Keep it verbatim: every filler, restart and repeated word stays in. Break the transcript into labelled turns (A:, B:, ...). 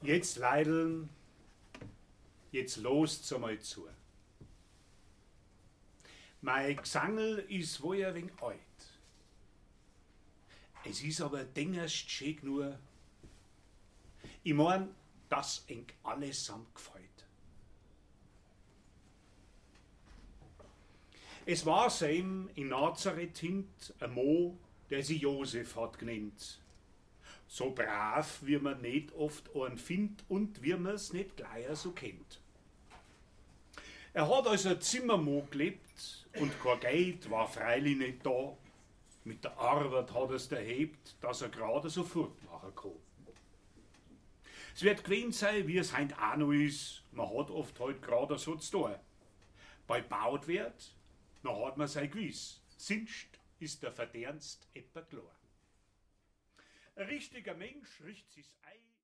A: Jetzt Leideln, jetzt lost's einmal zu. Mein Gesangl ist wohl ein wenig alt. Es ist aber dingerst schön nur. Ich mein, dass eng allesamt gefällt. Es war seim in Nazareth hint ein Mo, der sie Josef hat genannt. So brav, wie man nicht oft einen findet und wie man's nicht gleich so kennt. Er hat als ein Zimmermo gelebt und kein Geld war freilich nicht da. Mit der Arbeit hat er's erhebt, dass er gerade so fortmachen kann. Es wird gewesen sein, wie es heint auch noch ist, man hat oft halt gerade so zu tun. Bei baut wird, dann hat man sein Gewiss, sonst ist der Verdienst etwa klar. Ein richtiger Mensch richtet sich's ein.